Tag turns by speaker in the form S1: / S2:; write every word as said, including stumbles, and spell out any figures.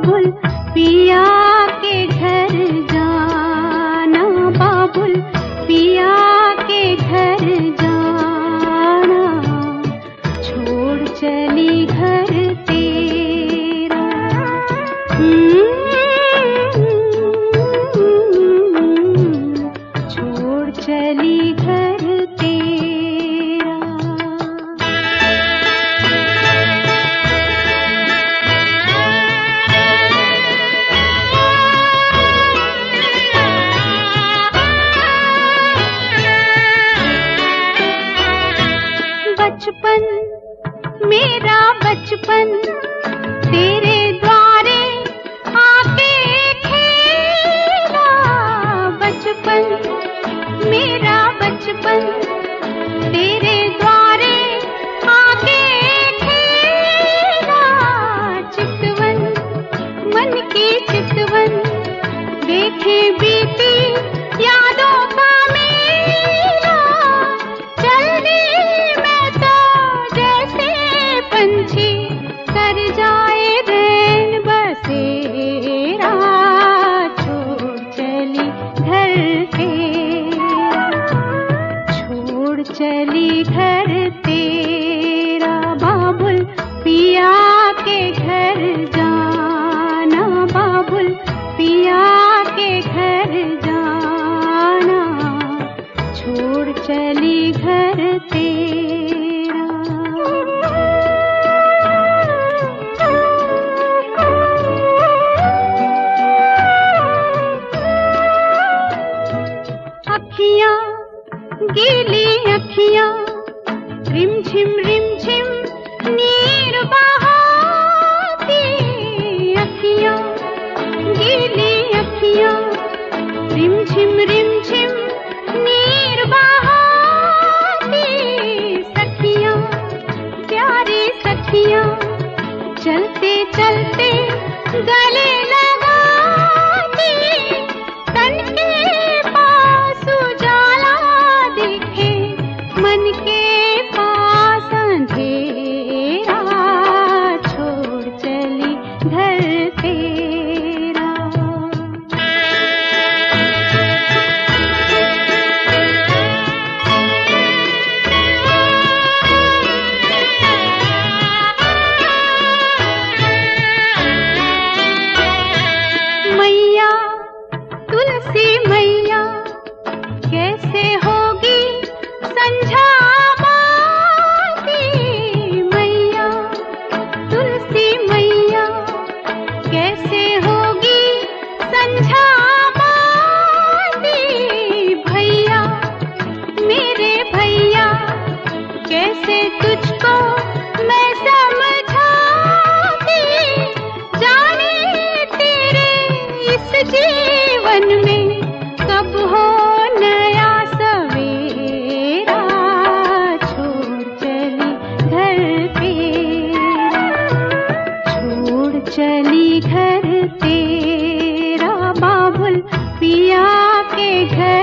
S1: बाबुल पिया के घर जाना, बाबुल पिया के घर जाना, छोड़ चली घर तेरा। छोड़ चली घर तेरा। बचपन मेरा बचपन तेरे द्वारे आके खेला, बचपन मेरा बचपन तेरे द्वारे आके खेला। चितवन मन की चितवन देखे बीती यादों का मेला। चल दी मैं तो जैसे पंछी कर जाए रैन बसेरा, छोड़ चली घर तेरा, छोड़ चली घर तेरा। बाबुल पिया के घर जाना, बाबुल पिया के घर जाना, छोड़ चली घर तेरा। अखियां गीली अखियां रिमझिम रिमझिम नीर बहाती, अखियां गीली अखियां रिमझिम रिमझिम नीर बहाती। सखियां प्यारी सखियां चलते चलते गले लगाती। तन के पास उजाला दिखे, मन के पास अंधेरा, छोड़ चली घर तेरा। मैया तुलसी मैया कैसे होगी संझा बाती। मैया तुलसी मैया कैसे होगी संझा बाती। भैया मेरे भैया कैसे तुझको मैं समझाती। जाने तेरे इस जीवन में कब हो नया सवेरा, छोड़ चली घर तेरा, छोड़ चली घर तेरा। बाबुल पिया के घर